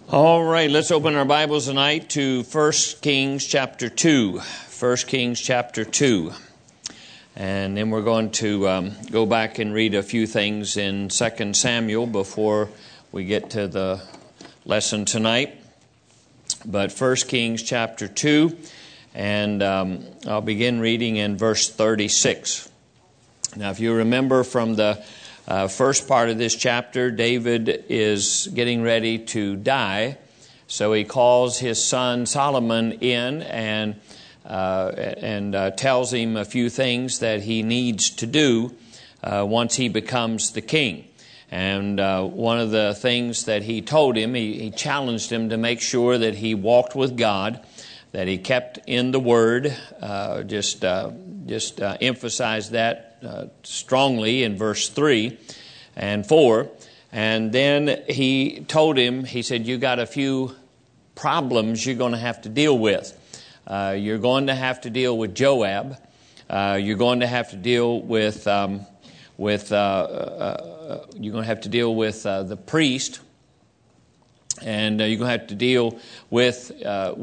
All right, let's open our Bibles tonight to 1 Kings chapter 2. 1 Kings chapter 2. And then we're going to go back and read a few things in 2 Samuel before we get to the lesson tonight. But 1 Kings chapter 2, and I'll begin reading in verse 36. Now, if you remember from the first part of this chapter, David is getting ready to die, so he calls his son Solomon in and tells him a few things that he needs to do once he becomes the king. And one of the things that he told him, he challenged him to make sure that he walked with God, that he kept in the Word. Just emphasize that strongly in verse 3 and 4. And then he told him, he said, you got a few problems you're going to have to deal with. You're going to have to deal with Joab. You're going to have to deal with the priest, and you're going to have to deal with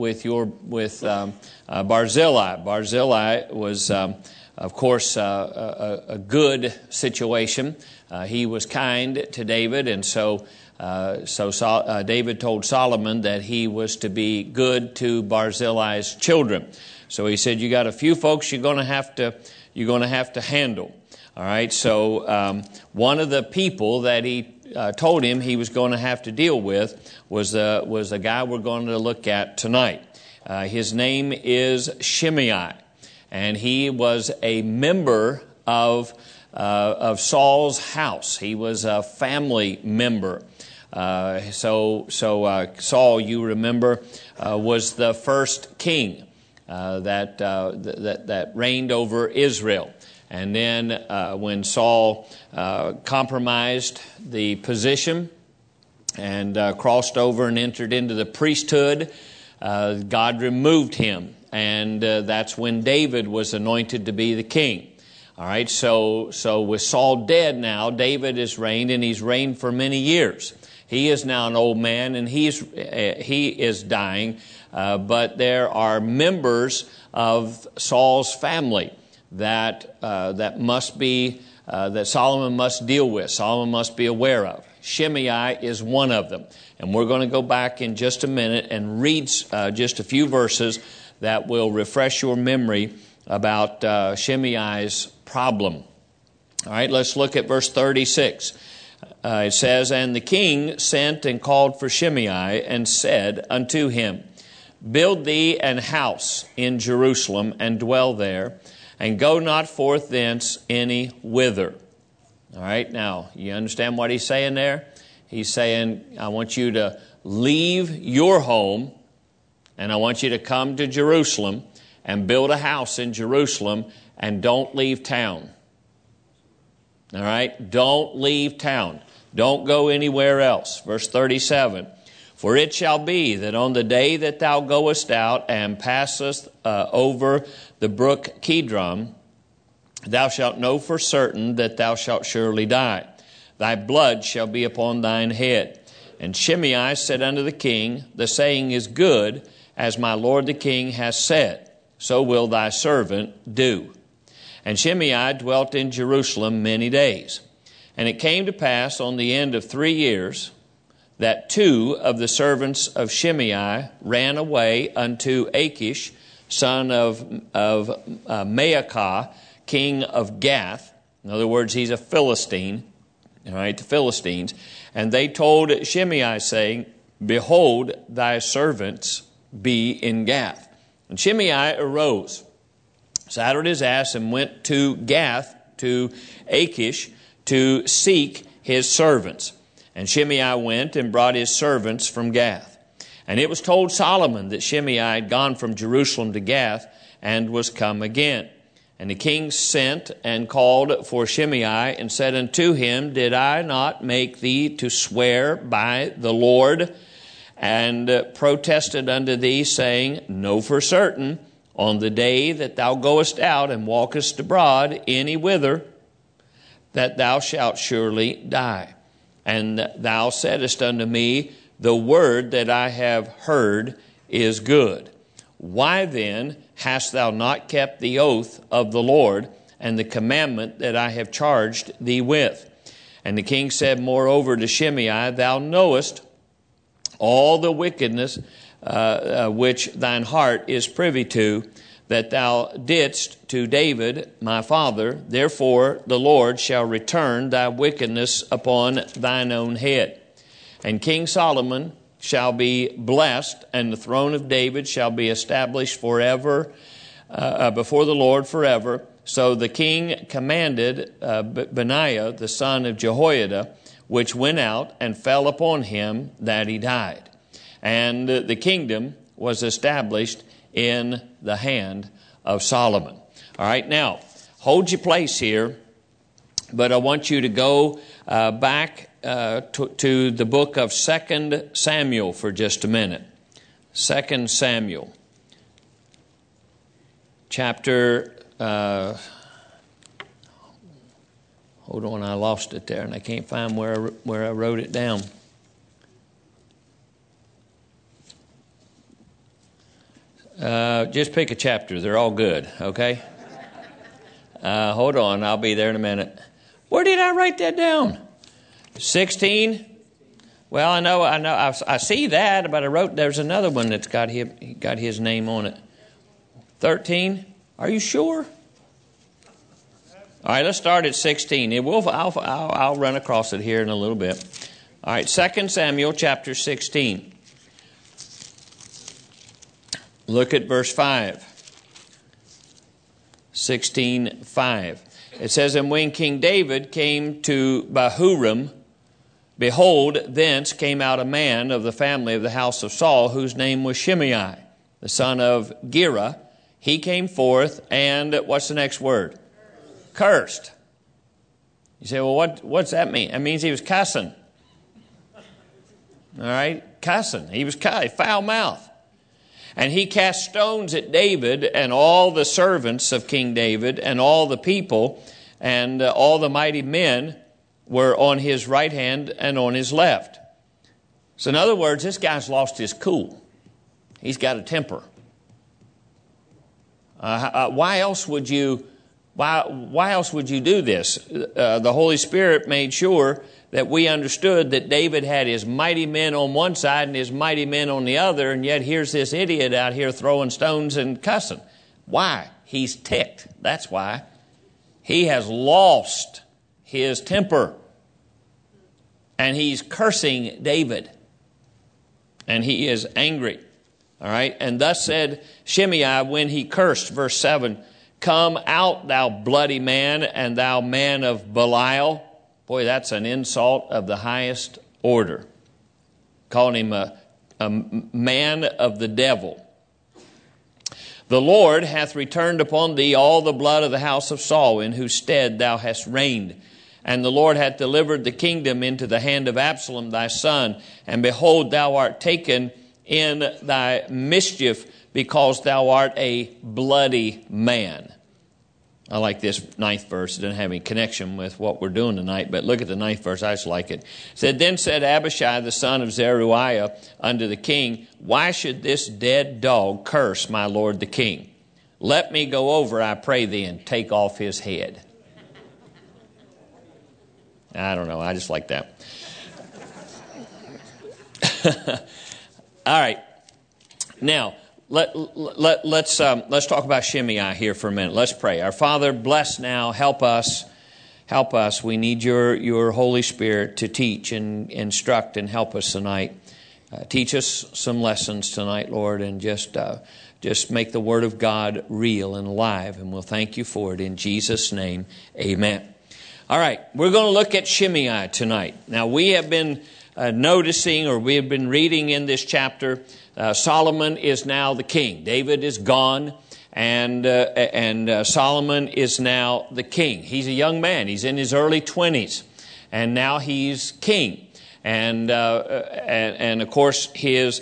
Barzillai. Barzillai was, of course, a good situation. He was kind to David, and so David told Solomon that he was to be good to Barzillai's children. So he said, you got a few folks you're going to have to handle. All right. So one of the people that he told him he was going to have to deal with was the guy we're going to look at tonight. His name is Shimei, and he was a member of Saul's house. He was a family member. So Saul, you remember, was the first king that reigned over Israel. And then when Saul compromised the position and crossed over and entered into the priesthood, God removed him. And that's when David was anointed to be the king. All right, so with Saul dead now, David has reigned, and he's reigned for many years. He is now an old man, and he is dying. But there are members of Saul's family that Solomon must deal with. Solomon must be aware of. Shimei is one of them, and we're going to go back in just a minute and read just a few verses that will refresh your memory about Shimei's problem. All right, let's look at verse 36. It says, "And the king sent and called for Shimei and said unto him, Build thee an house in Jerusalem and dwell there, and go not forth thence any whither." All right, now, you understand what he's saying there? He's saying, I want you to leave your home, and I want you to come to Jerusalem and build a house in Jerusalem, and don't leave town. All right, don't leave town. Don't go anywhere else. Verse 37, "For it shall be that on the day that thou goest out and passest over the brook Kidron, thou shalt know for certain that thou shalt surely die. Thy blood shall be upon thine head. And Shimei said unto the king, The saying is good, as my lord the king has said, so will thy servant do. And Shimei dwelt in Jerusalem many days. And it came to pass on the end of 3 years that 2 of the servants of Shimei ran away unto Achish, son of Maacah, king of Gath." In other words, he's a Philistine. All right, the Philistines. "And they told Shimei, saying, Behold, thy servants be in Gath. And Shimei arose, saddled his ass, and went to Gath to Achish to seek his servants. And Shimei went and brought his servants from Gath. And it was told Solomon that Shimei had gone from Jerusalem to Gath and was come again. And the king sent and called for Shimei and said unto him, Did I not make thee to swear by the Lord? And protested unto thee, saying, Know for certain, on the day that thou goest out and walkest abroad any whither, that thou shalt surely die. And thou saidest unto me, The word that I have heard is good. Why then hast thou not kept the oath of the Lord and the commandment that I have charged thee with? And the king said moreover to Shimei, Thou knowest all the wickedness which thine heart is privy to, that thou didst to David my father. Therefore the Lord shall return thy wickedness upon thine own head. And King Solomon shall be blessed, and the throne of David shall be established forever before the Lord forever. So the king commanded Benaiah the son of Jehoiada, which went out and fell upon him that he died. And the kingdom was established in the hand of Solomon. All right, now, hold your place here, but I want you to go back to the book of 2 Samuel for just a minute. 2 Samuel, chapter... hold on, I lost it there, and I can't find where I wrote it down. Just pick a chapter. They're all good, okay? Hold on, I'll be there in a minute. Where did I write that down? 16? Well, I know. I see that, but there's another one that's got his name on it. 13? Are you sure? All right, let's start at 16. I'll run across it here in a little bit. All right, 2 Samuel chapter 16. Look at verse 5. 16:5. It says, And when King David came to Bahurim, behold, thence came out a man of the family of the house of Saul, whose name was Shimei, the son of Gera. He came forth, and what's the next word? Cursed. You say, well, what's that mean? That means he was cussing. All right, cussing. He was foul mouth. And he cast stones at David and all the servants of King David and all the people, and all the mighty men were on his right hand and on his left. So in other words, this guy's lost his cool. He's got a temper. Why else would you do this? The Holy Spirit made sure that we understood that David had his mighty men on one side and his mighty men on the other, and yet here's this idiot out here throwing stones and cussing. Why? He's ticked. That's why. He has lost his temper. And he's cursing David. And he is angry. All right? And thus said Shimei when he cursed, verse 7, Come out, thou bloody man, and thou man of Belial. Boy, that's an insult of the highest order. Calling him a man of the devil. The Lord hath returned upon thee all the blood of the house of Saul, in whose stead thou hast reigned. And the Lord hath delivered the kingdom into the hand of Absalom thy son. And behold, thou art taken in thy mischief, because thou art a bloody man. I like this 9th verse. It doesn't have any connection with what we're doing tonight, but look at the 9th verse. I just like it. It said, Then said Abishai the son of Zeruiah unto the king, Why should this dead dog curse my lord the king? Let me go over, I pray thee, and take off his head. I don't know. I just like that. All right. Now, let's talk about Shimei here for a minute. Let's pray. Our Father, bless now. Help us. Help us. We need your Holy Spirit to teach and instruct and help us tonight. Teach us some lessons tonight, Lord, and just make the Word of God real and alive. And we'll thank you for it in Jesus' name. Amen. All right. We're going to look at Shimei tonight. Now, we have been noticing, or we have been reading in this chapter, Solomon is now the king. David is gone, and Solomon is now the king. He's a young man. He's in his early 20s, and now he's king. And of course his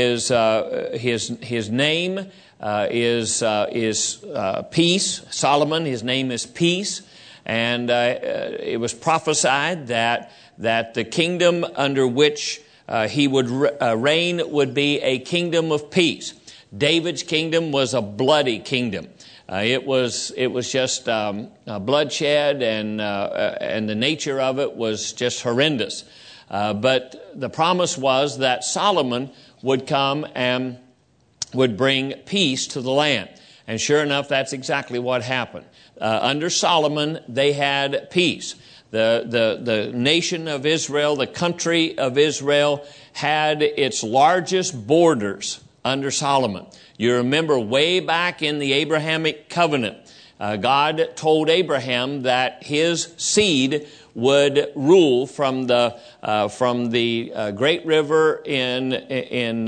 name is Peace. Solomon. His name is Peace, and it was prophesied that the kingdom under which reign would be a kingdom of peace. David's kingdom was a bloody kingdom. It was just bloodshed, and the nature of it was just horrendous. But the promise was that Solomon would come and would bring peace to the land. And sure enough, that's exactly what happened. Under Solomon, they had peace. The nation of Israel, the country of Israel, had its largest borders under Solomon. You remember way back in the Abrahamic covenant, God told Abraham that his seed would rule from the great river in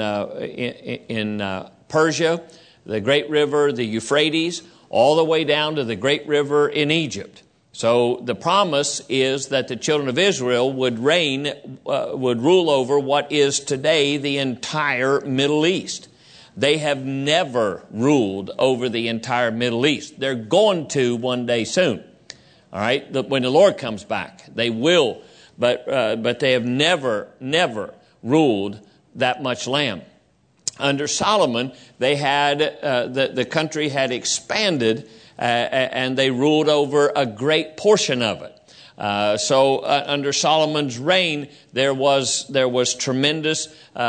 Persia, the great river, the Euphrates, all the way down to the great river in Egypt. So the promise is that the children of Israel would rule over what is today the entire Middle East. They have never ruled over the entire Middle East. They're going to one day soon. All right, when the Lord comes back, they will, but they have never ruled that much land. Under Solomon, they had the country had expanded, and they ruled over a great portion of it. So under Solomon's reign, there was tremendous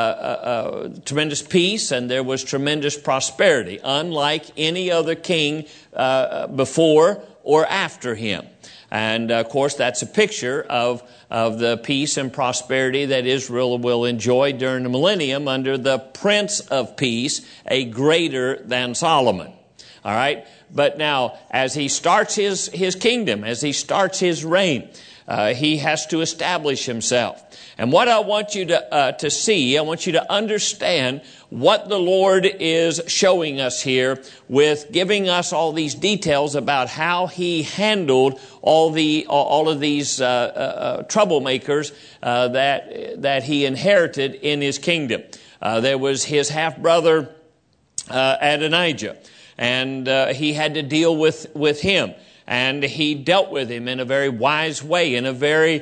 peace, and there was tremendous prosperity, unlike any other king before or after him. And of course, that's a picture of the peace and prosperity that Israel will enjoy during the millennium under the Prince of Peace, a greater than Solomon. All right? But now, as he starts his kingdom, as he starts his reign, he has to establish himself. And what I want you to see, I want you to understand what the Lord is showing us here with giving us all these details about how he handled all of these troublemakers that he inherited in his kingdom. There was his half-brother Adonijah, and he had to deal with him. And he dealt with him in a very wise way, in a very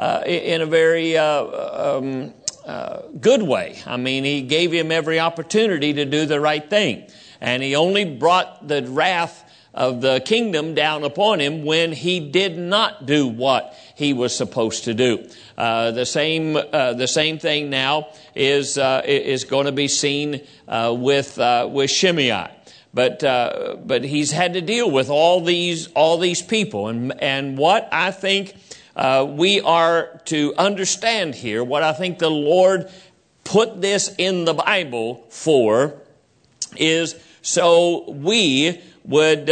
good way. I mean, he gave him every opportunity to do the right thing. And he only brought the wrath of the kingdom down upon him when he did not do what he was supposed to do. The same thing now is going to be seen with Shimei. But he's had to deal with all these people, and what I think we are to understand here, what I think the Lord put this in the Bible for, is so we would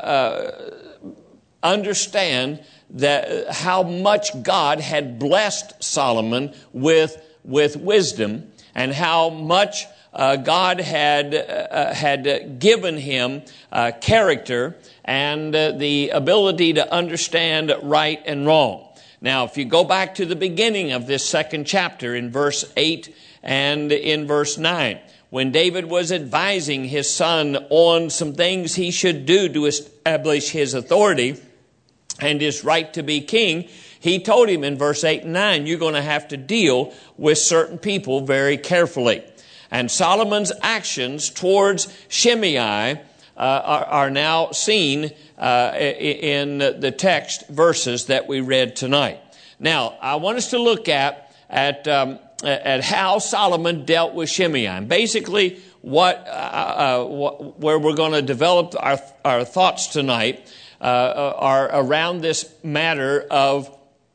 understand that how much God had blessed Solomon with wisdom, and how much God had given him character and the ability to understand right and wrong. Now, if you go back to the beginning of this second chapter in verse 8 and in verse 9, when David was advising his son on some things he should do to establish his authority and his right to be king, he told him in verse 8 and 9, you're going to have to deal with certain people very carefully. And Solomon's actions towards Shimei are now seen in the text verses that we read tonight. Now, I want us to look at how Solomon dealt with Shimei. And basically, where we're going to develop our thoughts tonight are around this matter of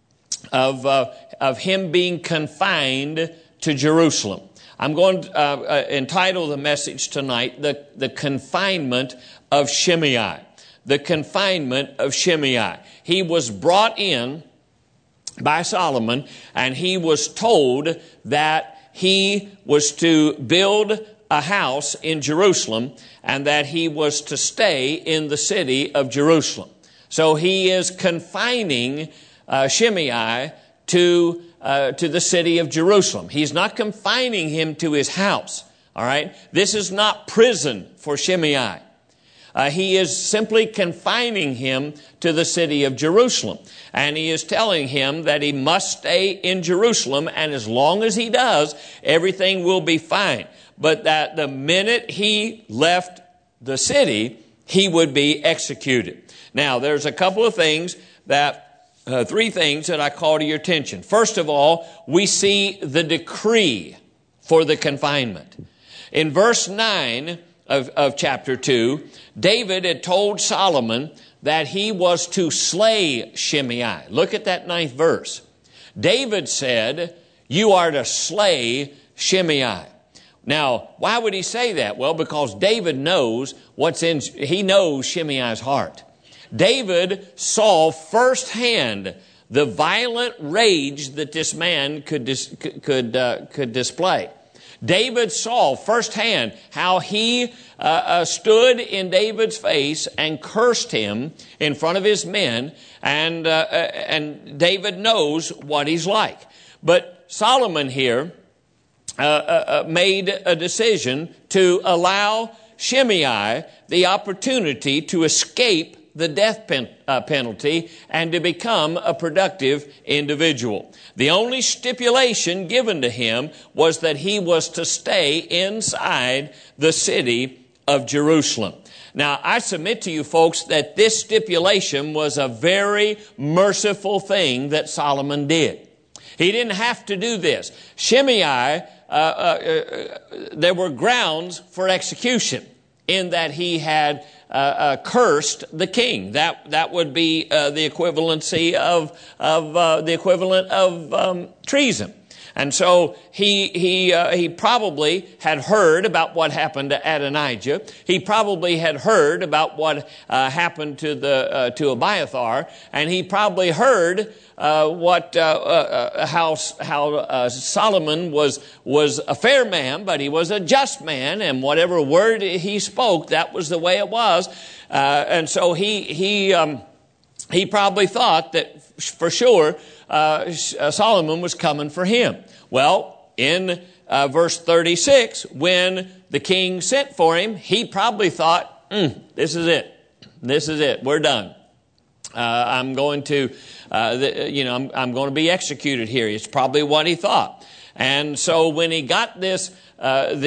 him being confined to Jerusalem. I'm going to entitle the message tonight, The Confinement of Shimei. The Confinement of Shimei. He was brought in by Solomon, and he was told that he was to build a house in Jerusalem, and that he was to stay in the city of Jerusalem. So he is confining Shimei to the city of Jerusalem. He's not confining him to his house. All right? This is not prison for Shimei. he is simply confining him to the city of Jerusalem. And he is telling him that he must stay in Jerusalem, and as long as he does, everything will be fine. But that the minute he left the city, he would be executed. Now, there's a couple of things three things that I call to your attention. First of all, we see the decree for the confinement. In verse 9 of chapter 2, David had told Solomon that he was to slay Shimei. Look at that 9th verse. David said, you are to slay Shimei. Now, why would he say that? Well, because David knows he knows Shimei's heart. David saw firsthand the violent rage that this man could display. David saw firsthand how he stood in David's face and cursed him in front of his men, and David knows what he's like. But Solomon here made a decision to allow Shimei the opportunity to escape the death penalty and to become a productive individual. The only stipulation given to him was that he was to stay inside the city of Jerusalem. Now, I submit to you folks that this stipulation was a very merciful thing that Solomon did. He didn't have to do this. Shimei, there were grounds for execution in that he had cursed the king. That would be the equivalency of the equivalent of treason. And so he probably had heard about what happened to Adonijah. He probably had heard about what happened to Abiathar, and he probably heard how Solomon was a fair man, but he was a just man, and whatever word he spoke, that was the way it was. And so he probably thought that for sure Solomon was coming for him. Well, in verse 36, when the king sent for him, he probably thought, this is it. This is it. We're done. I'm going to be executed here. It's probably what he thought. And so when he got this line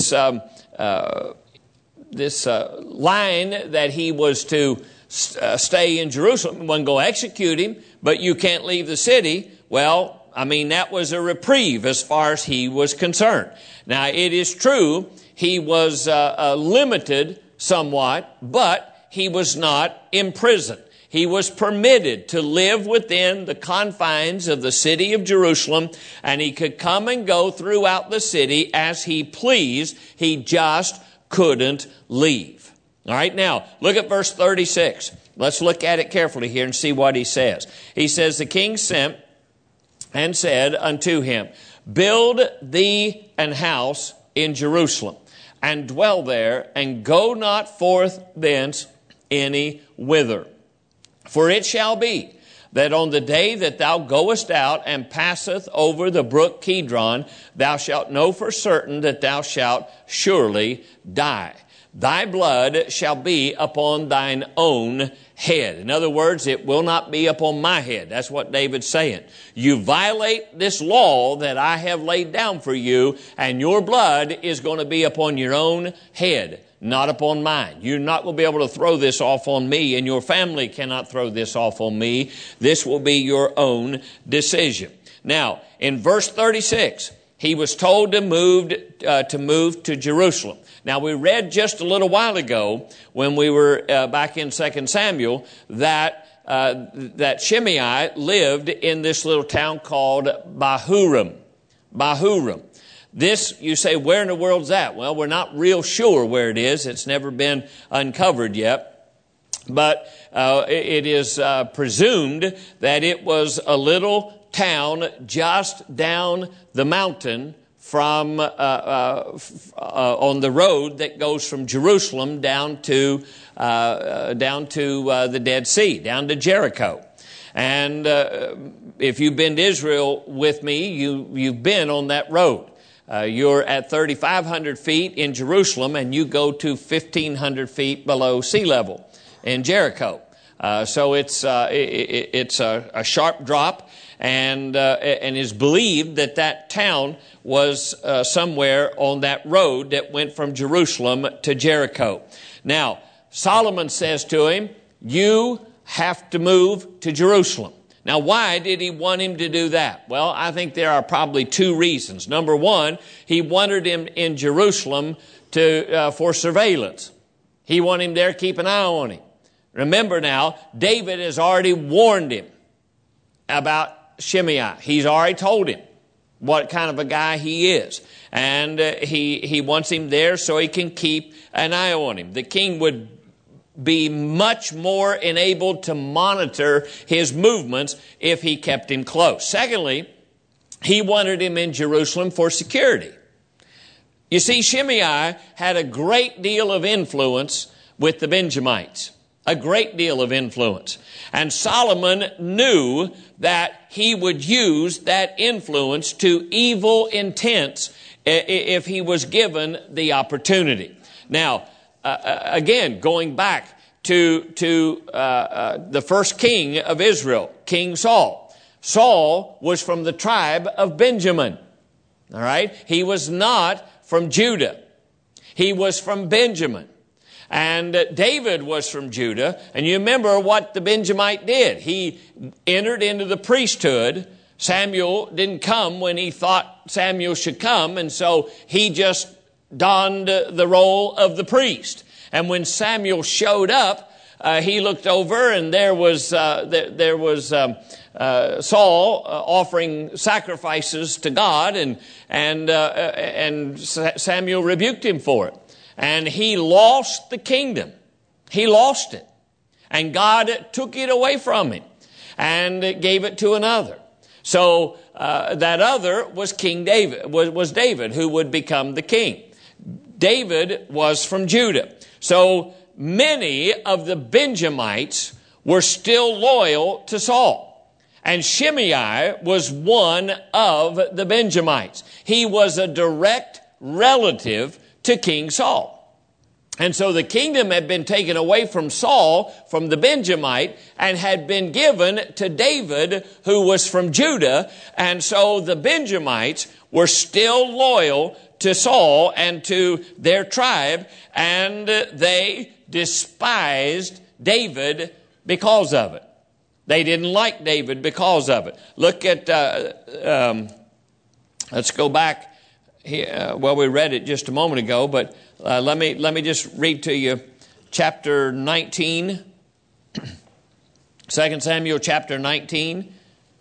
that he was to stay in Jerusalem, he wasn't going to execute him, but you can't leave the city. Well, I mean, that was a reprieve as far as he was concerned. Now, it is true he was limited somewhat, but he was not imprisoned. He was permitted to live within the confines of the city of Jerusalem, and he could come and go throughout the city as he pleased. He just couldn't leave. All right, now, look at verse 36. Let's look at it carefully here and see what he says. He says, the king sent and said unto him, build thee an house in Jerusalem, and dwell there, and go not forth thence any whither. For it shall be that on the day that thou goest out and passeth over the brook Kidron, thou shalt know for certain that thou shalt surely die. Thy blood shall be upon thine own head. In other words, it will not be upon my head. That's what David's saying. You violate this law that I have laid down for you, and your blood is going to be upon your own head, not upon mine. You're not going to be able to throw this off on me, and your family cannot throw this off on me. This will be your own decision. Now, in verse 36, he was told to move to Jerusalem. Now, we read just a little while ago when we were back in 2 Samuel that Shimei lived in this little town called Bahurim. Bahurim. This, you say, where in the world's that? Well, we're not real sure where it is. It's never been uncovered yet. But it is presumed that it was a little town just down the mountain from on the road that goes from Jerusalem down to the Dead Sea, down to Jericho. And if you've been to Israel with me, you've been on that road. You're at 3,500 feet in Jerusalem, and you go to 1,500 feet below sea level in Jericho. So it's a sharp drop, and is believed that town was somewhere on that road that went from Jerusalem to Jericho. Now, Solomon says to him, you have to move to Jerusalem. Now, why did he want him to do that? Well, I think there are probably two reasons. Number one, he wanted him in Jerusalem for surveillance. He wanted him there to keep an eye on him. Remember now, David has already warned him about Shimei. He's already told him what kind of a guy he is. And he wants him there so he can keep an eye on him. The king would be much more enabled to monitor his movements if he kept him close. Secondly, he wanted him in Jerusalem for security. You see, Shimei had a great deal of influence with the Benjamites. A great deal of influence. And Solomon knew that he would use that influence to evil intents if he was given the opportunity. Now, again, going back to the first king of Israel, King Saul. Saul was from the tribe of Benjamin. All right? He was not from Judah. He was from Benjamin. And David was from Judah. And you remember what the Benjamite did. He entered into the priesthood. Samuel didn't come when he thought Samuel should come. And so he just donned the role of the priest. And when Samuel showed up, he looked over and there was Saul offering sacrifices to God. And Samuel rebuked him for it. And he lost the kingdom. He lost it. And God took it away from him and gave it to another. So that other was King David, was David, who would become the king. David was from Judah. So many of the Benjamites were still loyal to Saul. And Shimei was one of the Benjamites. He was a direct relative to King Saul. And so the kingdom had been taken away from Saul, from the Benjamite, and had been given to David, who was from Judah. And so the Benjamites were still loyal to Saul and to their tribe, and they despised David because of it. They didn't like David because of it. Look at, let's go back. Well, we read it just a moment ago, but let me just read to you chapter 19, 2 Samuel chapter 19.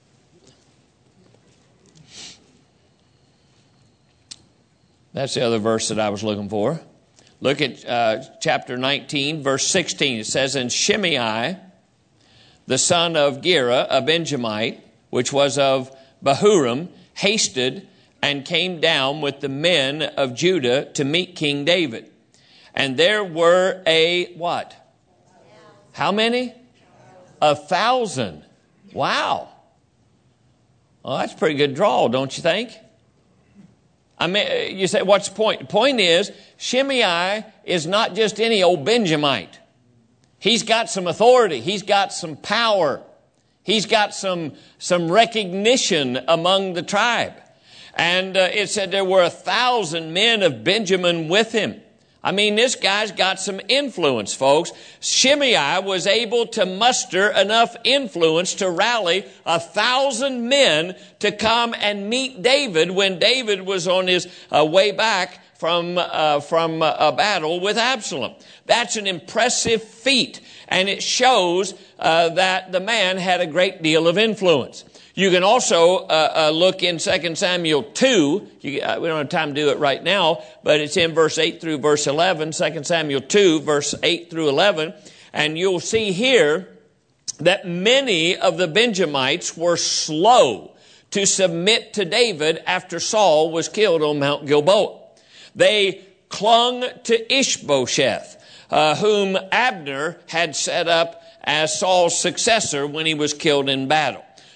That's the other verse that I was looking for. Look at chapter 19, verse 16. It says, and Shimei, the son of Gera, a Benjamite, which was of Bahurim, hasted and came down with the men of Judah to meet King David. And there were what? How many? 1,000. Wow. Well, that's a pretty good draw, don't you think? I mean, you say, what's the point? The point is, Shimei is not just any old Benjamite. He's got some authority. He's got some power. He's got some recognition among the tribe. And it said there were 1,000 men of Benjamin with him. I mean, this guy's got some influence, folks. Shimei was able to muster enough influence to rally 1,000 men to come and meet David when David was on his way back from a battle with Absalom. That's an impressive feat, and it shows that the man had a great deal of influence. You can also look in 2 Samuel 2. We don't have time to do it right now, but it's in verse 8 through verse 11. 2 Samuel 2, verse 8 through 11. And you'll see here that many of the Benjamites were slow to submit to David after Saul was killed on Mount Gilboa. They clung to Ishbosheth, whom Abner had set up as Saul's successor when he was killed in battle.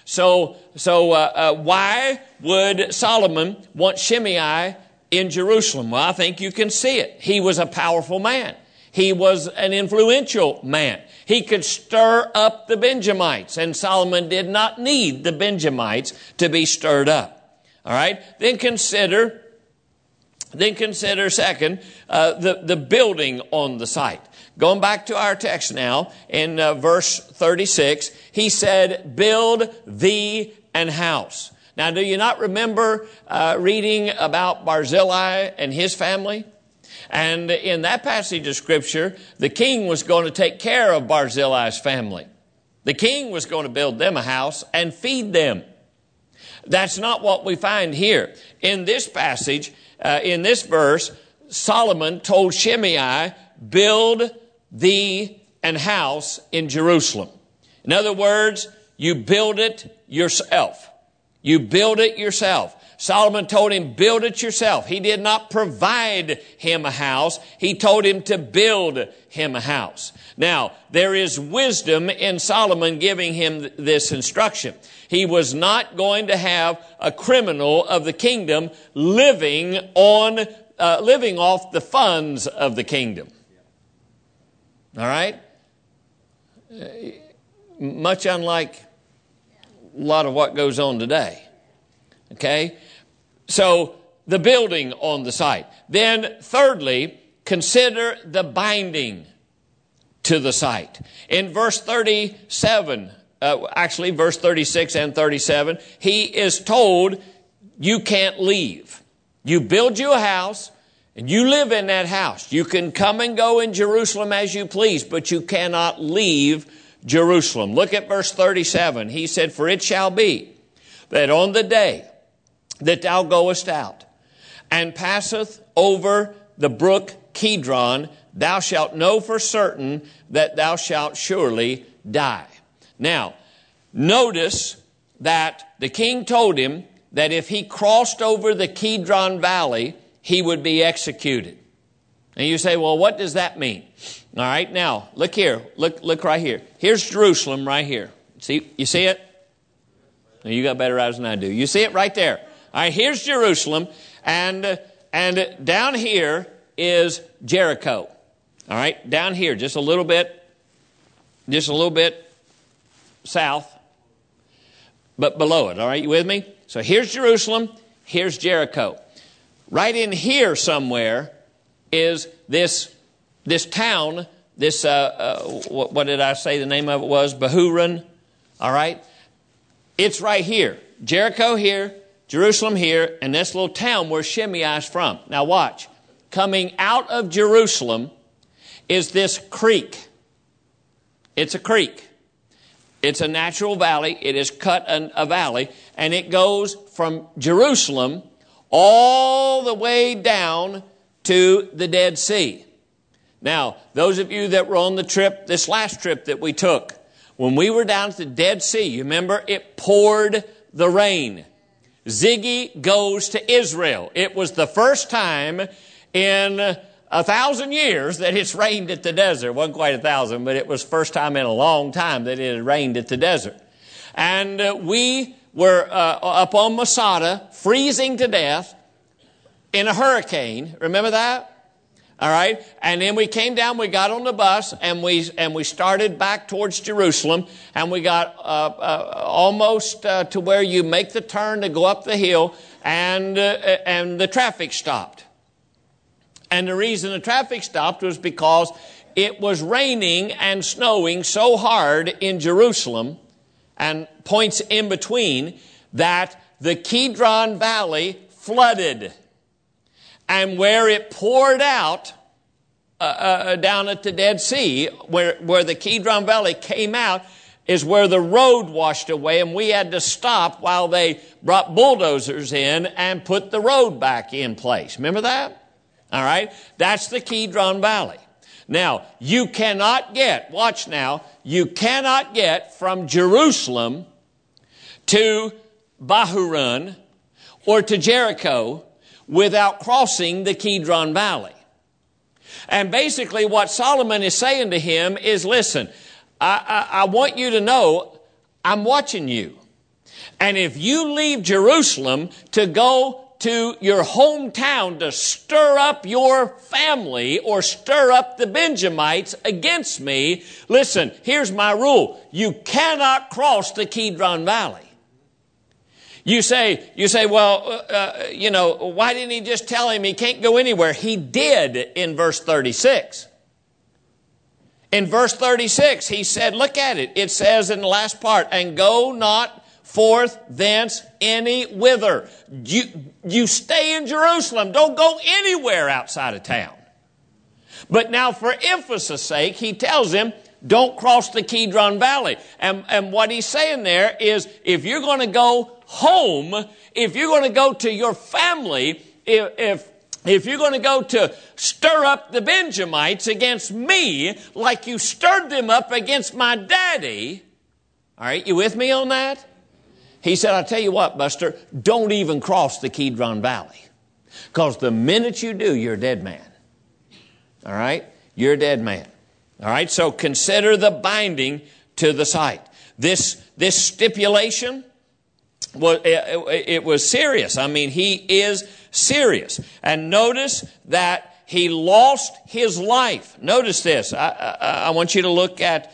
So why would Solomon want Shimei in Jerusalem? Well, I think you can see it. He was a powerful man. He was an influential man. He could stir up the Benjamites, and Solomon did not need the Benjamites to be stirred up. All right? Then consider second, the building on the site. Going back to our text now, in verse 36, he said, build thee an house. Now, do you not remember reading about Barzillai and his family? And in that passage of Scripture, the king was going to take care of Barzillai's family. The king was going to build them a house and feed them. That's not what we find here. In this passage, in this verse, Solomon told Shimei, build thee an house in Jerusalem. In other words, you build it yourself. You build it yourself. Solomon told him, build it yourself. He did not provide him a house. He told him to build him a house. Now, there is wisdom in Solomon giving him this instruction. He was not going to have a criminal of the kingdom living off the funds of the kingdom. All right? Much unlike a lot of what goes on today. Okay? So, the building on the site. Then, thirdly, consider the binding to the site. In verse 37, verse 36 and 37, he is told, you can't leave. You build you a house, and you live in that house. You can come and go in Jerusalem as you please, but you cannot leave Jerusalem. Look at verse 37. He said, for it shall be that on the day that thou goest out and passeth over the brook Kidron, thou shalt know for certain that thou shalt surely die. Now, notice that the king told him that if he crossed over the Kidron Valley, he would be executed. And you say, well, what does that mean? All right, now, look here. Look right here. Here's Jerusalem right here. See, you see it? You got better eyes than I do. You see it right there. All right, here's Jerusalem, and down here is Jericho. All right, down here, just a little bit south, but below it. All right, you with me? So here's Jerusalem, here's Jericho. Right in here somewhere is this town, what did I say the name of it was? Bahurim. All right? It's right here. Jericho here, Jerusalem here, and this little town where Shimei is from. Now watch. Coming out of Jerusalem is this creek. It's a creek. It's a natural valley. It is cut a valley, and it goes from Jerusalem all the way down to the Dead Sea. Now, those of you that were on the trip, this last trip that we took, when we were down at the Dead Sea, you remember it poured the rain. Ziggy goes to Israel. It was the first time in 1,000 years that it's rained at the desert. It wasn't quite 1,000, but it was the first time in a long time that it had rained at the desert. And we were up on Masada, freezing to death in a hurricane. Remember that? All right. And then we came down, we got on the bus, and we started back towards Jerusalem, and we got almost to where you make the turn to go up the hill, and the traffic stopped. And the reason the traffic stopped was because it was raining and snowing so hard in Jerusalem and points in between that the Kidron Valley flooded. And where it poured out down at the Dead Sea, where the Kidron Valley came out, is where the road washed away, and we had to stop while they brought bulldozers in and put the road back in place. Remember that? All right? That's the Kidron Valley. Now, you cannot get from Jerusalem to Bahurim or to Jericho without crossing the Kidron Valley. And basically what Solomon is saying to him is, listen, I want you to know I'm watching you. And if you leave Jerusalem to go to your hometown to stir up your family or stir up the Benjamites against me, listen, here's my rule. You cannot cross the Kidron Valley. You say, well, why didn't he just tell him he can't go anywhere? He did in verse 36. In verse 36, he said, look at it. It says in the last part, and go not forth thence any whither. You stay in Jerusalem. Don't go anywhere outside of town. But now for emphasis' sake, he tells him, don't cross the Kidron Valley. And what he's saying there is, if you're going to go home, if you're going to go to your family, if you're going to go to stir up the Benjamites against me, like you stirred them up against my daddy, all right, you with me on that? He said, I'll tell you what, Buster, don't even cross the Kidron Valley. Because the minute you do, you're a dead man. All right? You're a dead man. All right? So consider the binding to the site. This stipulation, it was serious. I mean, he is serious. And notice that he lost his life. Notice this. I want you to look at,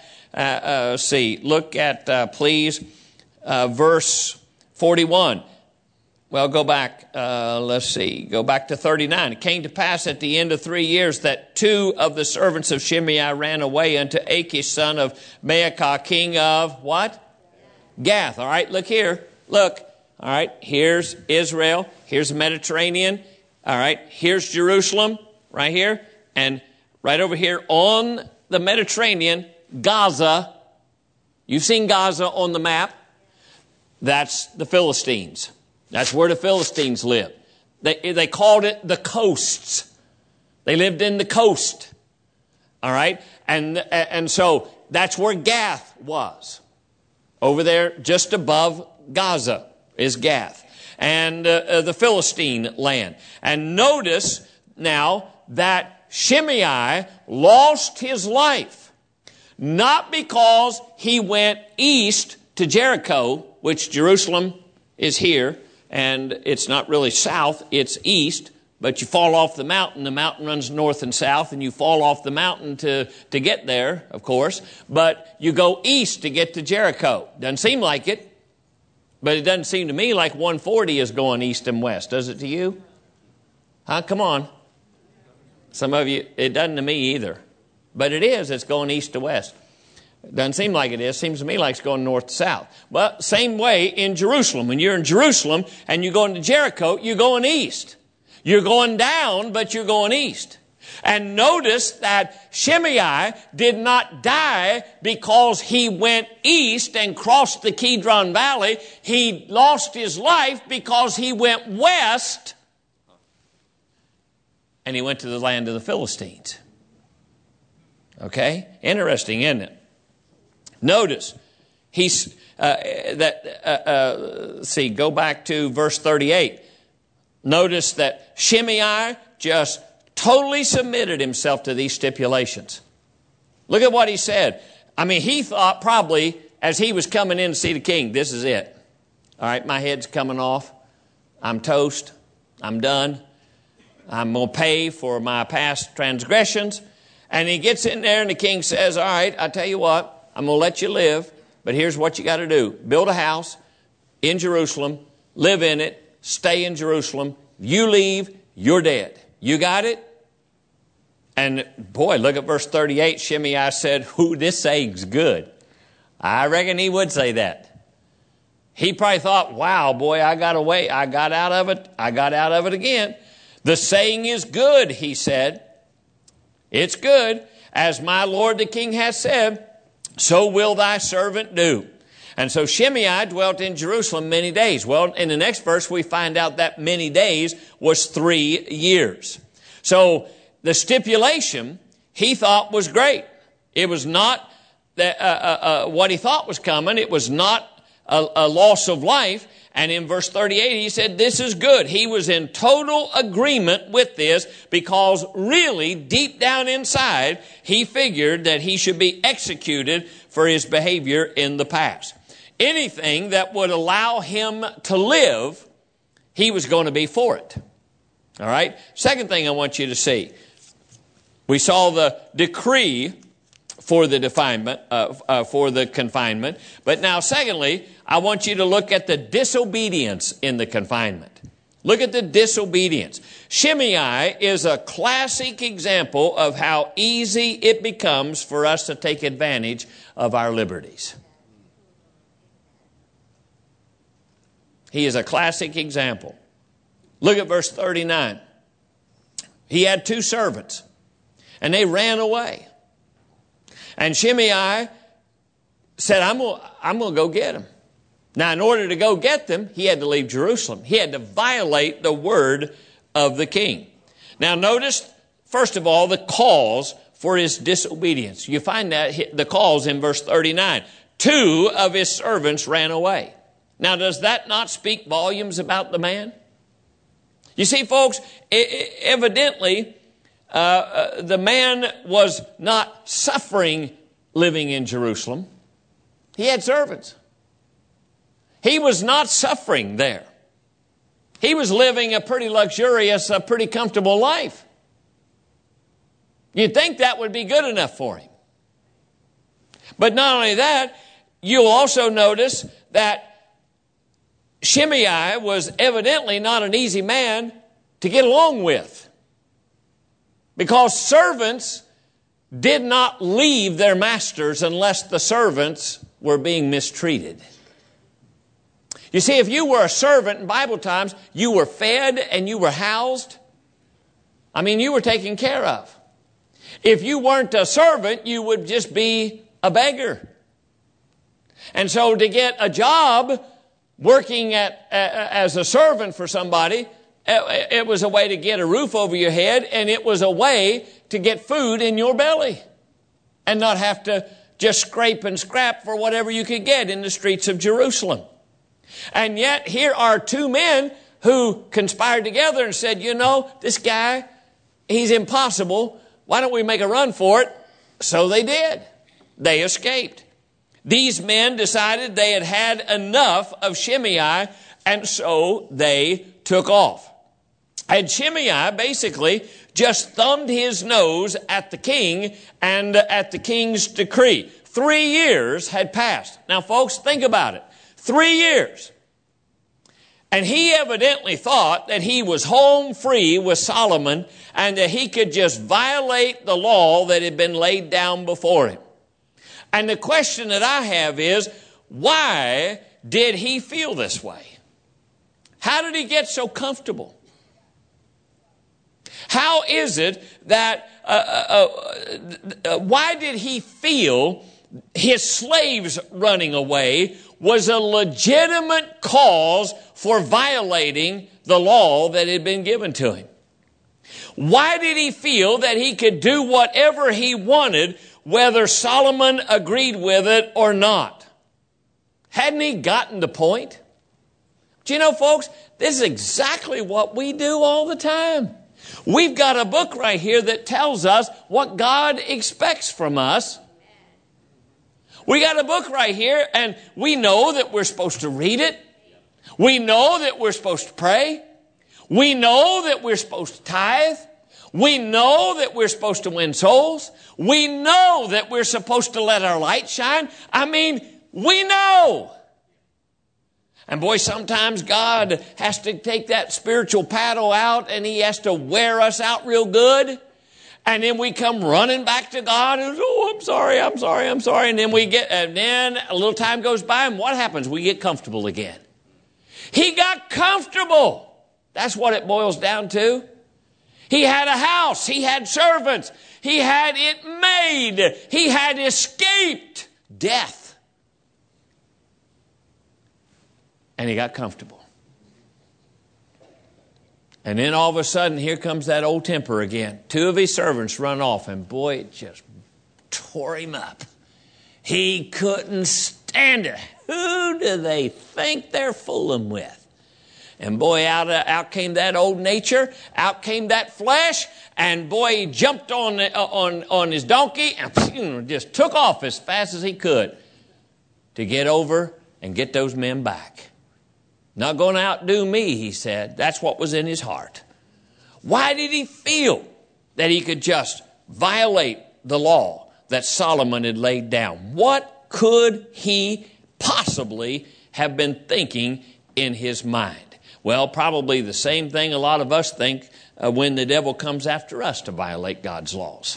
please, verse 41. Well, go back, go back to 39. It came to pass at the end of 3 years that 2 of the servants of Shimei ran away unto Achish, son of Maacah, king of what? Gath. All right, look here. Look. All right, here's Israel. Here's the Mediterranean. All right, here's Jerusalem right here. And right over here on the Mediterranean, Gaza. You've seen Gaza on the map. That's the Philistines. That's where the Philistines lived. They called it the coasts. They lived in the coast. All right? And so that's where Gath was. Over there, just above Gaza, is Gath. And the Philistine land. And notice now that Shimei lost his life. Not because he went east to Jericho, which Jerusalem is here, and it's not really south, it's east, but you fall off the mountain runs north and south, and you fall off the mountain to get there, of course, but you go east to get to Jericho. Doesn't seem like it, but it doesn't seem to me like 140 is going east and west, does it to you? Huh? Come on. Some of you, it doesn't to me either, but it is, it's going east to west. Doesn't seem like it is. Seems to me like it's going north to south. Well, same way in Jerusalem. When you're in Jerusalem and you go into Jericho, you're going east. You're going down, but you're going east. And notice that Shimei did not die because he went east and crossed the Kidron Valley. He lost his life because he went west and he went to the land of the Philistines. Okay? Interesting, isn't it? Notice, go back to verse 38. Notice that Shimei just totally submitted himself to these stipulations. Look at what he said. I mean, he thought probably as he was coming in to see the king, this is it. All right, my head's coming off. I'm toast. I'm done. I'm going to pay for my past transgressions. And he gets in there and the king says, all right, I tell you what. I'm going to let you live, but here's what you got to do. Build a house in Jerusalem, live in it, stay in Jerusalem. You leave, you're dead. You got it? And boy, look at verse 38. Shimei said, this saying's good. I reckon he would say that. He probably thought, wow, boy, I got away. I got out of it. I got out of it again. The saying is good, he said. It's good. As my Lord the king has said, so will thy servant do. And so Shimei dwelt in Jerusalem many days. Well, in the next verse, we find out that many days was 3 years. So the stipulation he thought was great. It was not what he thought was coming. It was not a loss of life. And in verse 38, he said, this is good. He was in total agreement with this because really deep down inside, he figured that he should be executed for his behavior in the past. anything that would allow him to live, he was going to be for it. All right? Second thing I want you to see. We saw the decree for the confinement. But now, secondly, I want you to look at the disobedience in the confinement. Look at the disobedience. Shimei is a classic example of how easy it becomes for us to take advantage of our liberties. He is a classic example. Look at verse 39. He had 2 servants, and they ran away. And Shimei said, I'm going to go get them. Now, in order to go get them, he had to leave Jerusalem. He had to violate the word of the king. Now, notice, first of all, the cause for his disobedience. You find that the cause in verse 39. 2 of his servants ran away. Now, does that not speak volumes about the man? You see, folks, evidently, the man was not suffering living in Jerusalem. He had servants. He was not suffering there. He was living a pretty luxurious, a pretty comfortable life. You'd think that would be good enough for him. But not only that, you'll also notice that Shimei was evidently not an easy man to get along with. Because servants did not leave their masters unless the servants were being mistreated. You see, if you were a servant in Bible times, you were fed and you were housed. I mean, you were taken care of. If you weren't a servant, you would just be a beggar. And so to get a job working as a servant for somebody, it was a way to get a roof over your head, and it was a way to get food in your belly and not have to just scrape and scrap for whatever you could get in the streets of Jerusalem. And yet here are 2 men who conspired together and said, you know, this guy, he's impossible. Why don't we make a run for it? So they did. They escaped. These men decided they had had enough of Shimei, and so they took off. And Shimei basically just thumbed his nose at the king and at the king's decree. 3 years had passed. Now, folks, think about it. 3 years. And he evidently thought that he was home free with Solomon and that he could just violate the law that had been laid down before him. And the question that I have is, why did he feel this way? How did he get so comfortable? How is it that, why did he feel his slaves running away was a legitimate cause for violating the law that had been given to him? Why did he feel that he could do whatever he wanted, whether Solomon agreed with it or not? Hadn't he gotten the point? Do you know, folks, this is exactly what we do all the time. We've got a book right here that tells us what God expects from us. We got a book right here, and we know that we're supposed to read it. We know that we're supposed to pray. We know that we're supposed to tithe. We know that we're supposed to win souls. We know that we're supposed to let our light shine. I mean, we know. And boy, sometimes God has to take that spiritual paddle out and He has to wear us out real good. And then we come running back to God and, oh, I'm sorry. And then a little time goes by, and what happens? We get comfortable again. He got comfortable. That's what it boils down to. He had a house. He had servants. He had it made. He had escaped death. And he got comfortable. And then all of a sudden, here comes that old temper again. 2 of his servants run off, and boy, it just tore him up. He couldn't stand it. Who do they think they're fooling with? And boy, out came that old nature, out came that flesh, and boy, he jumped on his donkey and just took off as fast as he could to get over and get those men back. Not going to outdo me, he said. That's what was in his heart. Why did he feel that he could just violate the law that Solomon had laid down? What could he possibly have been thinking in his mind? Well, probably the same thing a lot of us think when the devil comes after us to violate God's laws.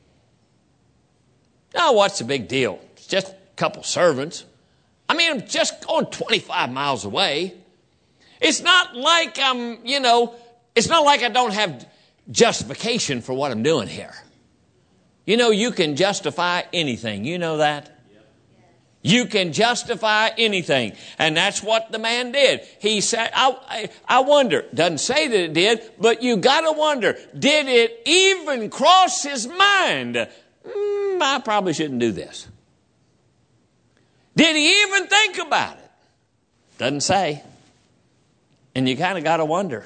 Now, what's the big deal? It's just a couple servants. I mean, I'm just going 25 miles away. It's not like it's not like I don't have justification for what I'm doing here. You know, you can justify anything. You know that? You can justify anything. And that's what the man did. He said, I wonder, doesn't say that it did, but you got to wonder, did it even cross his mind? I probably shouldn't do this. Did he even think about it? Doesn't say. And you kind of got to wonder.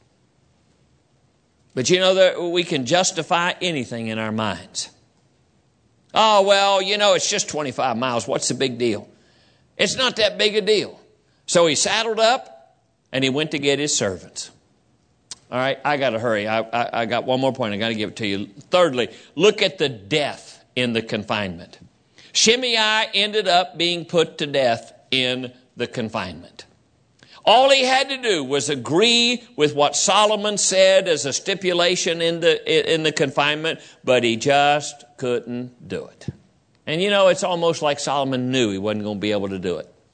But you know that we can justify anything in our minds. Oh, well, it's just 25 miles. What's the big deal? It's not that big a deal. So he saddled up and he went to get his servants. All right, I got to hurry. I got one more point. I got to give it to you. Thirdly, look at the death in the confinement. Shimei ended up being put to death in the confinement. All he had to do was agree with what Solomon said as a stipulation in the confinement, but he just couldn't do it. And it's almost like Solomon knew he wasn't going to be able to do it.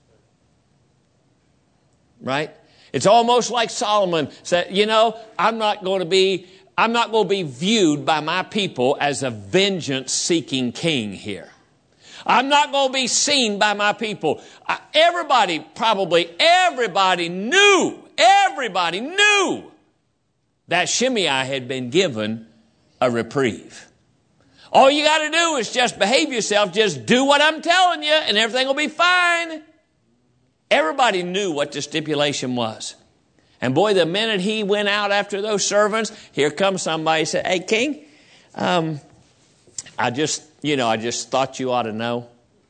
Right? It's almost like Solomon said, I'm not going to be viewed by my people as a vengeance-seeking king here. I'm not going to be seen by my people. Everybody knew that Shimei had been given a reprieve. All you got to do is just behave yourself, just do what I'm telling you, and everything will be fine. Everybody knew what the stipulation was. And boy, the minute he went out after those servants, here comes somebody and said, "Hey, King, I just thought you ought to know.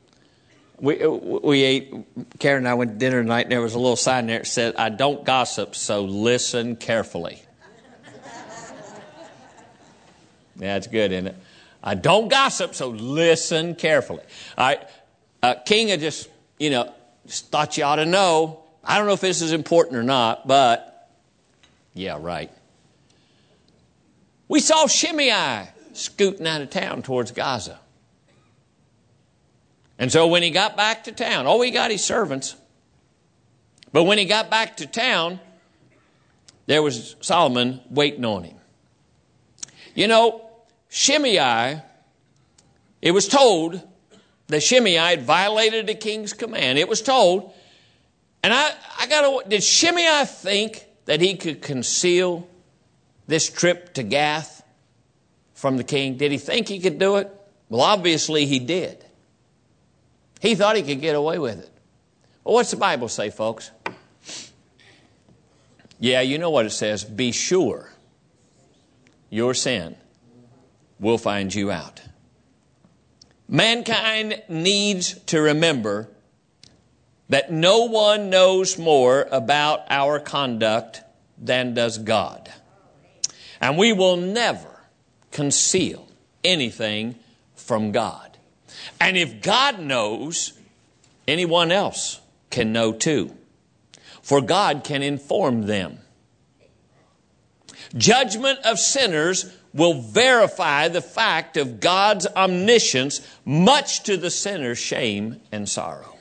We ate, Karen and I went to dinner tonight, and there was a little sign there that said, 'I don't gossip, so listen carefully.'" Yeah, it's good, isn't it? I don't gossip, so listen carefully. All right, King, I just thought you ought to know. I don't know if this is important or not, but yeah, right. We saw Shimei scooting out of town towards Gaza. And so when he got back to town, he got his servants. But when he got back to town, there was Solomon waiting on him. Shimei, it was told that Shimei had violated the king's command. It was told. And did Shimei think that he could conceal this trip to Gath from the king? Did he think he could do it? Well, obviously he did. He thought he could get away with it. Well, what's the Bible say, folks? Yeah, you know what it says. Be sure your sin will find you out. Mankind needs to remember that no one knows more about our conduct than does God. And we will never conceal anything from God. And if God knows, anyone else can know too. For God can inform them. Judgment of sinners will verify the fact of God's omniscience, much to the sinner's shame and sorrow.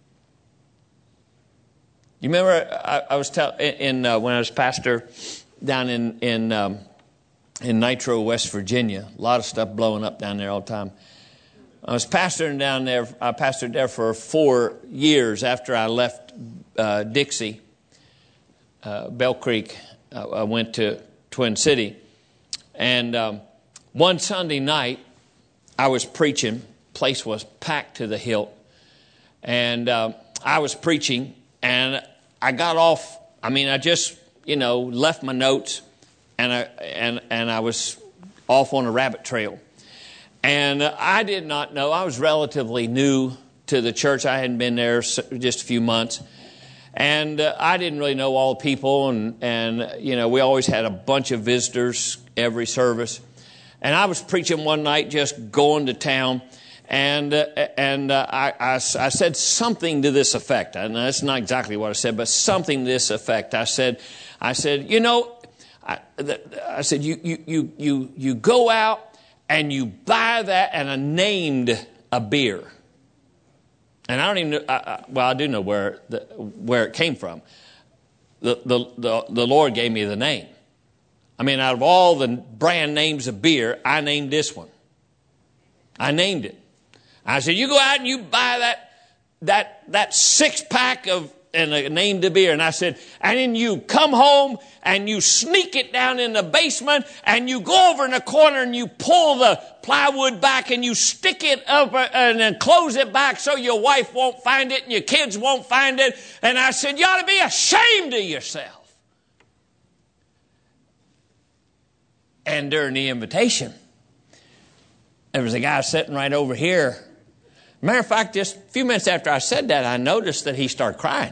You remember I was when I was pastor down in Nitro, West Virginia. A lot of stuff blowing up down there all the time. I was pastoring down there. I pastored there for 4 years after I left Dixie, Bell Creek. I went to Twin City. And one Sunday night, I was preaching. Place was packed to the hilt. And I was preaching, and I got off. I just, left my notes, and I was off on a rabbit trail. And I did not know. I was relatively new to the church. I hadn't been there just a few months. And I didn't really know all the people. And you know, we always had a bunch of visitors every service. And I was preaching one night, just going to town. And I said something to this effect. And that's not exactly what I said, but something to this effect. I said, you know, I said, you go out and you buy that, and I named a beer. And I don't even know, well, I do know where it came from. The Lord gave me the name. I mean, out of all the brand names of beer, I named this one. I named it. I said, you go out and you buy that 6-pack of, and I named the beer. And I said, and then you come home and you sneak it down in the basement and you go over in the corner and you pull the plywood back and you stick it up and then close it back so your wife won't find it and your kids won't find it. And I said, you ought to be ashamed of yourself. And during the invitation, there was a guy sitting right over here. Matter of fact, just a few minutes after I said that, I noticed that he started crying.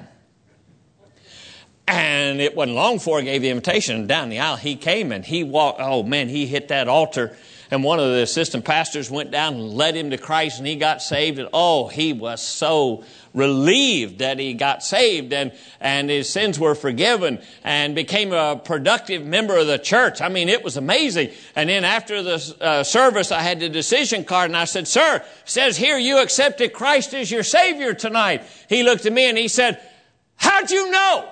And it wasn't long before I gave the invitation. And down the aisle, he came and he walked. Oh, man, he hit that altar. And one of the assistant pastors went down and led him to Christ, and he got saved. And oh, he was so relieved that he got saved and his sins were forgiven and became a productive member of the church. I mean, it was amazing. And then after the service, I had the decision card, and I said, sir, it says here you accepted Christ as your Savior tonight. He looked at me and he said, how'd you know?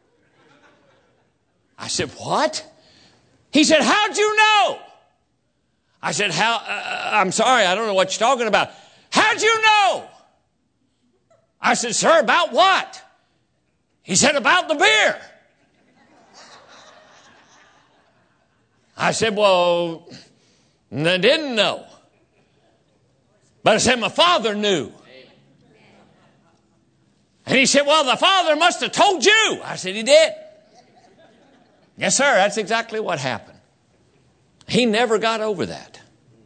I said, what? He said, how'd you know? I said, I'm sorry, I don't know what you're talking about. How'd you know? I said, sir, about what? He said, about the beer. I said, well, I didn't know. But I said, my father knew. And he said, well, the father must have told you. I said, he did. Yes, sir, that's exactly what happened. He never got over that.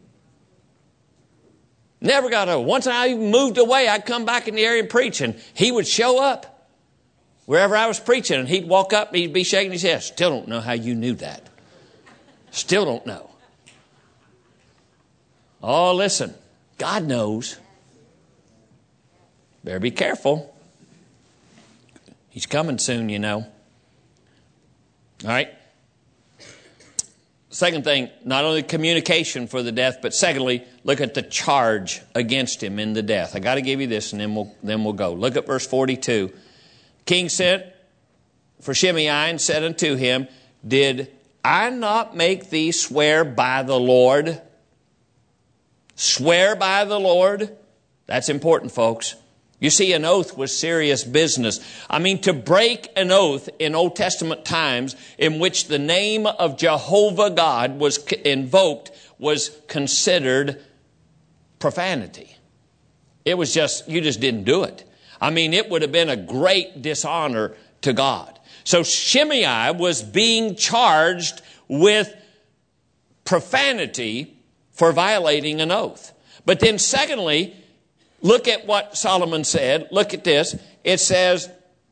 Never got over. Once I moved away, I'd come back in the area and preach, and he would show up wherever I was preaching, and he'd walk up and he'd be shaking his head. Still don't know how you knew that. Still don't know. Oh, listen, God knows. Better be careful. He's coming soon, you know. All right. Second thing, not only communication for the death, but secondly, look at the charge against him in the death. I got to give you this, and then we'll go. Look at verse 42. King sent for Shimei and said unto him, did I not make thee swear by the Lord? Swear by the Lord? That's important, folks. You see, an oath was serious business. I mean, to break an oath in Old Testament times in which the name of Jehovah God was invoked was considered profanity. It was just, you just didn't do it. I mean, it would have been a great dishonor to God. So Shimei was being charged with profanity for violating an oath. But then secondly, look at what Solomon said. Look at this. It says,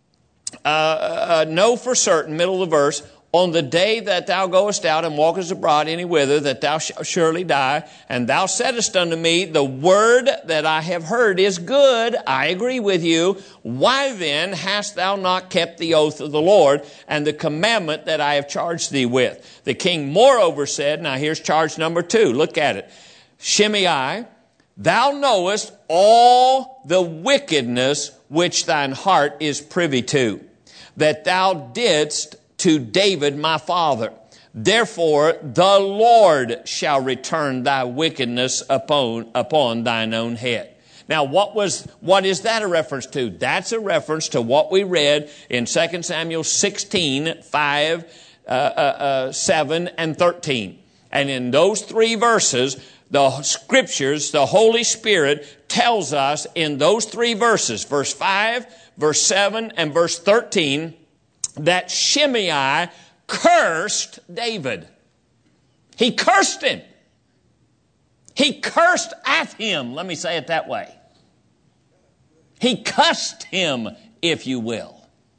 know for certain, middle of the verse, on the day that thou goest out and walkest abroad any whither, that thou shalt surely die. And thou saidest unto me, the word that I have heard is good. I agree with you. Why then hast thou not kept the oath of the Lord and the commandment that I have charged thee with? The king moreover said, now here's charge number 2. Look at it. Shimei, thou knowest all the wickedness which thine heart is privy to, that thou didst to David my father. Therefore the Lord shall return thy wickedness upon thine own head. Now what is that a reference to? That's a reference to what we read in 2 Samuel 16, 5, 7, and 13. And in those 3 verses, the Scriptures, the Holy Spirit tells us in those 3 verses, verse 5, verse 7, and verse 13, that Shimei cursed David. He cursed him. He cursed at him. Let me say it that way. He cussed him, if you will.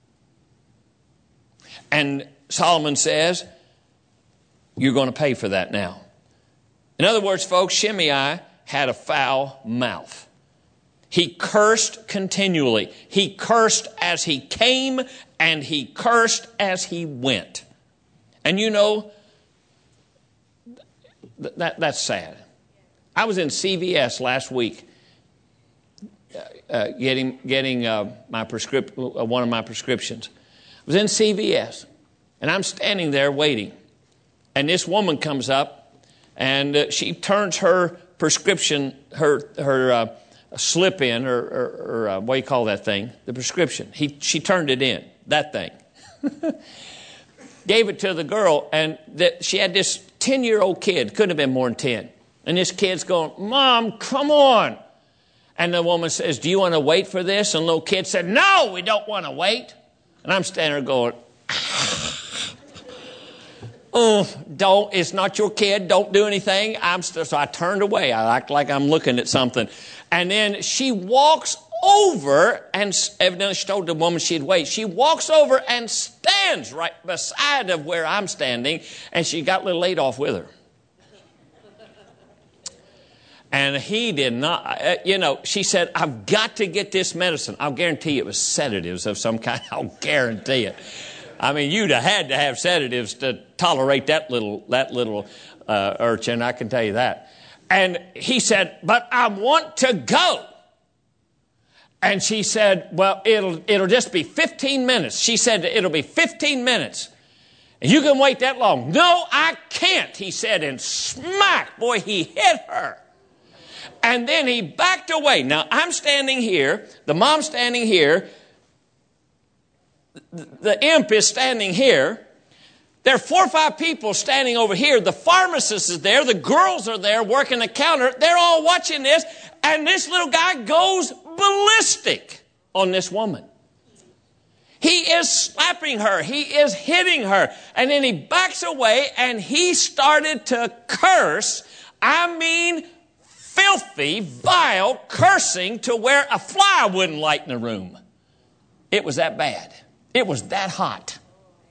And Solomon says, you're going to pay for that now. In other words, folks, Shimei had a foul mouth. He cursed continually. He cursed as he came, and he cursed as he went. And you know, that's sad. I was in CVS last week getting my one of my prescriptions. I was in CVS, and I'm standing there waiting. And this woman comes up, and she turns her prescription, her slip in, or what do you call that thing? The prescription. She turned it in, that thing. Gave it to the girl, and she had this 10-year-old kid, couldn't have been more than 10. And this kid's going, Mom, come on. And the woman says, do you want to wait for this? And the little kid said, no, we don't want to wait. And I'm standing there going, don't, it's not your kid, don't do anything. So I turned away. I act like I'm looking at something. And then she walks over, and evidently she told the woman she'd wait. She walks over and stands right beside of where I'm standing, and she got little Adolph with her. And he did not, she said, I've got to get this medicine. I'll guarantee you it was sedatives of some kind. I'll guarantee it. I mean, you'd have had to have sedatives to tolerate that little urchin, I can tell you that. And he said, but I want to go. And she said, well, it'll just be 15 minutes. She said, it'll be 15 minutes. And you can wait that long. No, I can't, he said, and smack, boy, he hit her. And then he backed away. Now, I'm standing here. The mom's standing here. The imp is standing here. There are 4 or 5 people standing over here. The pharmacist is there. The girls are there working the counter. They're all watching this. And this little guy goes ballistic on this woman. He is slapping her. He is hitting her. And then he backs away and he started to curse. I mean, filthy, vile cursing to where a fly wouldn't light in the room. It was that bad. It was that hot.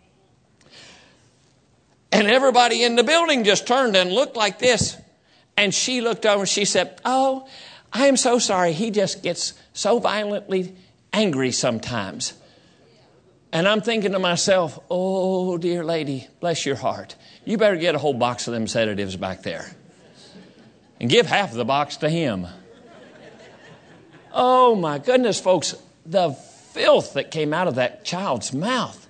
And everybody in the building just turned and looked like this. And she looked over and she said, oh, I am so sorry. He just gets so violently angry sometimes. And I'm thinking to myself, oh, dear lady, bless your heart. You better get a whole box of them sedatives back there. And give half of the box to him. Oh, my goodness, folks. The filth that came out of that child's mouth.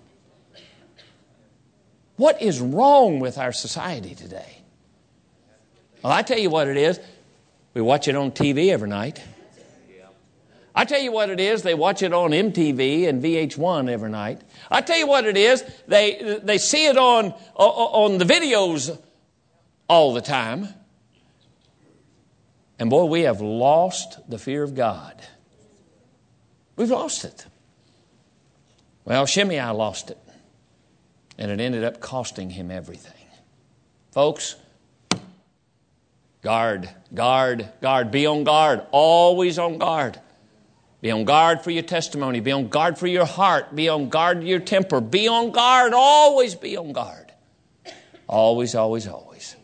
What is wrong with our society today? Well, I tell you what it is. We watch it on TV every night. I tell you what it is. They watch it on MTV and VH1 every night. I tell you what it is. They see it on the videos all the time. And boy, we have lost the fear of God. We've lost it. Well, Shimei lost it. And it ended up costing him everything. Folks, guard, guard, guard. Be on guard. Always on guard. Be on guard for your testimony. Be on guard for your heart. Be on guard for your temper. Be on guard. Always be on guard. Always, always, always.